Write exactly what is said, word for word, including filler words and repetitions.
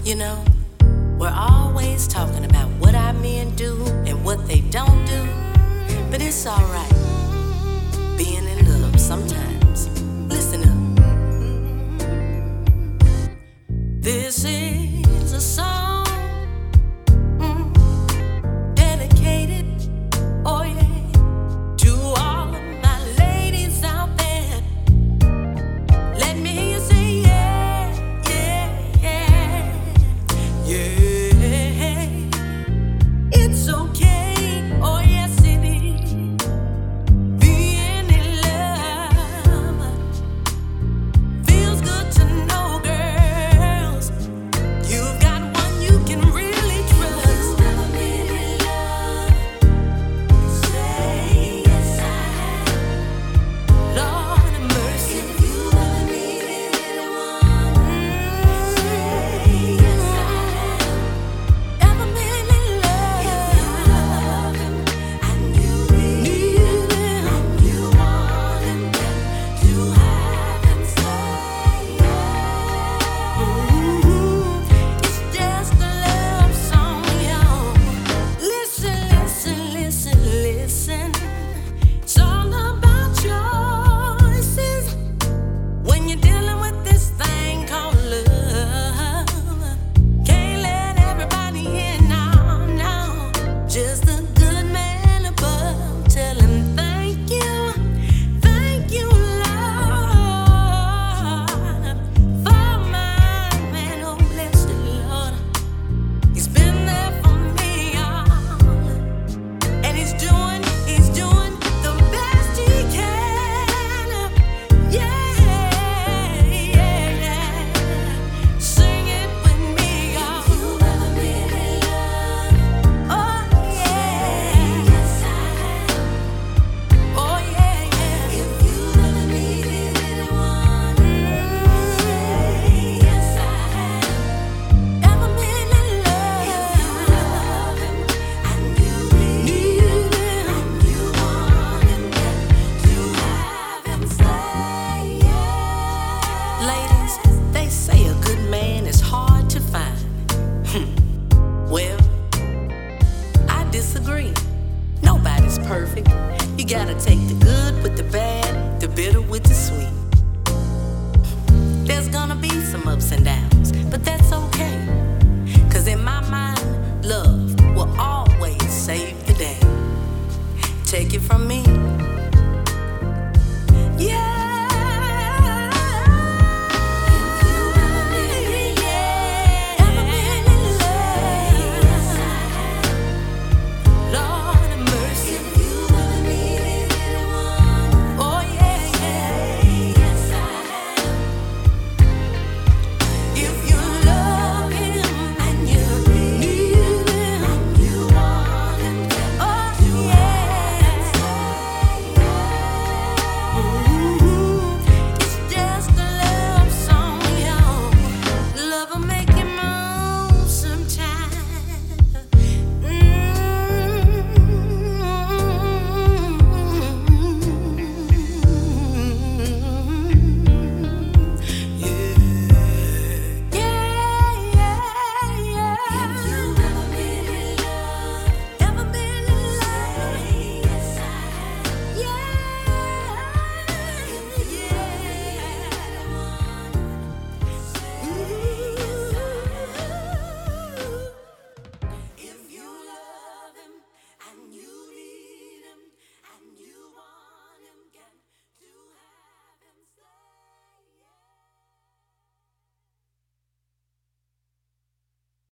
You know, we're always talking about what our men do and what they don't do, but it's alright being in love sometimes. Listen up. This is a song mm, dedicated, oh yeah, to all of my ladies out there. Let me hear you say yeah, yeah, yeah, yeah. It's okay, oh yes it is, being in love. Feels good to know, girls, you've got one you can really trust. Never been in love, say yes I have. Lord have mercy. If you ever needed anyone, say yes I have. Ever been in love, if you love him and you need him and you want him to have him, say yes. It's just a love song, y'all. Listen, listen, listen, listen. It's all about choices when you're dealing with this thing called love. Can't let everybody in now, now. Just a good man above. Tell him thank you, thank you, Lord, for my man. Oh, bless the Lord. He's been there for me, y'all. And he's doing, he's doing the best he can. Yeah, yeah, yeah. Sing it with me, y'all. If you ever been in love, oh yeah, yes I have. Oh yeah, yeah. If you ever needed anyone, say yes I have. Ever been in love, if you love him and you need him and you want him to have him, say yes. Ladies, they say a good man is hard to find. Well, I disagree. Nobody's perfect. You gotta take the good with the bad, the bitter with the sweet. There's gonna be some ups and downs, but that's okay. Cause in my mind, love will always save the day. Take it from me. Yeah.